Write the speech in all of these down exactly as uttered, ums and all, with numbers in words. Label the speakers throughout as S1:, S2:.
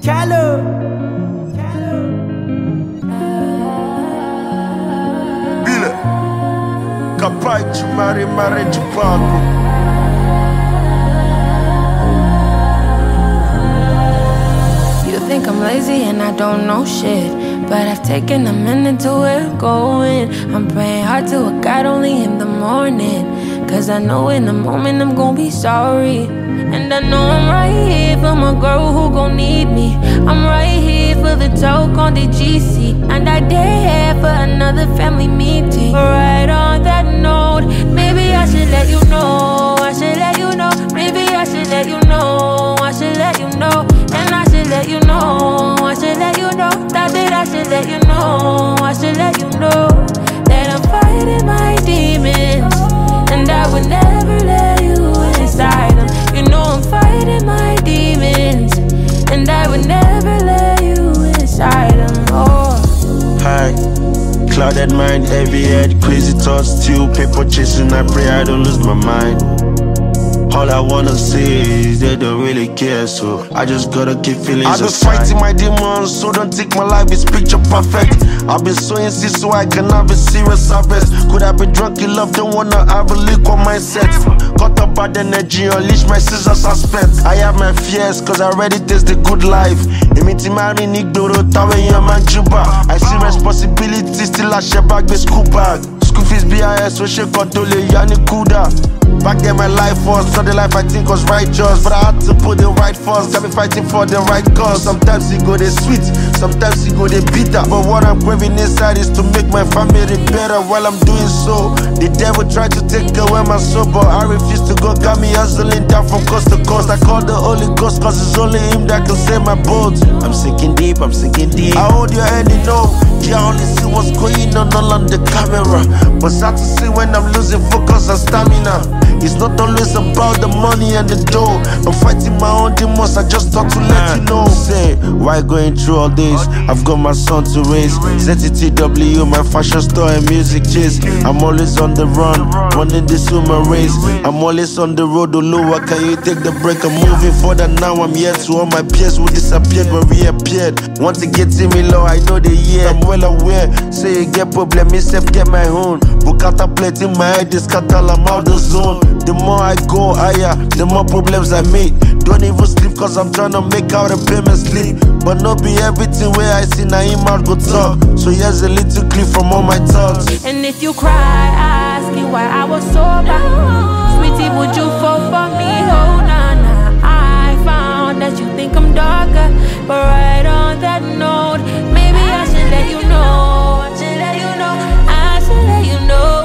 S1: Cello.
S2: Bile, capai de mare, mare de pago.
S3: You think I'm lazy and I don't know shit, but I've taken a minute to where I'm going. I'm praying hard to a God only in the morning, cause I know in a moment I'm gonna be sorry. And I know I'm right here for my girl who gon' need me. I'm right here for the talk on the G C, and I dare for another family meeting. Right on that note, maybe I should let you know, I should let you know, maybe I should let you know, I should let you know, and I should let you know, I should let you know, that bit I should let you know, I should let you know, that I'm fighting my demons, and I would never let you inside them. You know I'm fighting my demons, and I would never let you inside them. Oh.
S2: Hi, clouded mind, heavy head, crazy thoughts, still paper chasing. I pray I don't lose my mind. All I wanna say is they don't really care, so I just gotta keep feeling. I've been fighting my demons, so don't take my life, it's picture perfect. I've been sowing seeds so I can have a serious harvest. Could I be drunk in love, don't wanna have a liquor mindset. Caught up bad energy, unleash my scissors suspect. I have my fears, cause I already taste the good life. I see responsibility, still I share back the school bag. School fees B I S, so she control it, yani kuda. Back then my life was not the life I think was righteous, but I had to put the right first. Got me fighting for the right cause. Sometimes it go they sweet, sometimes it go they bitter, but what I'm craving inside is to make my family better. While I'm doing so, the devil tried to take away my soul, but I refuse to go. Got me hustling down from coast to coast. I call the Holy Ghost, cause it's only him that can save my boat. I'm sinking deep, I'm sinking deep. I hold your hand, you know, yeah, I only see what's going on all on the camera, but sad to see when I'm losing focus and stamina. It's not always about the money and the dough. I'm fighting my own demons, I just thought to let you know. Say, why going through all this? I've got my son to raise. Z T T W, my fashion store and music chase. I'm always on the run, running this human race. I'm always on the road, Oluwa, can you take the break? I'm moving further now, I'm here to all my peers who disappeared but reappeared. Want to get to me low, I know they hear. I'm well aware, say you get problem, me self get my own. Bukata plate in my head, this cattle, I'm out the zone. The more I go higher, the more problems I make. Don't even sleep cause I'm trying to make out a payment slip. But no be everything where I see now him out go talk. So here's a little clip from all my thoughts.
S3: And if you cry, ask me why I was sober. Sweetie, would you fall for me? Oh, nah, nah. I found that you think I'm darker, but right on that note, maybe I should let you know. I should let you know. I should let you know.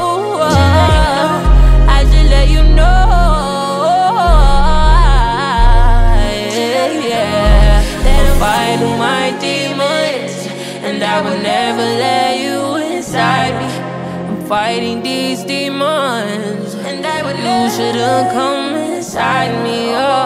S3: I would never let you inside me. I'm fighting these demons, and I would you shouldn't come inside me. Oh.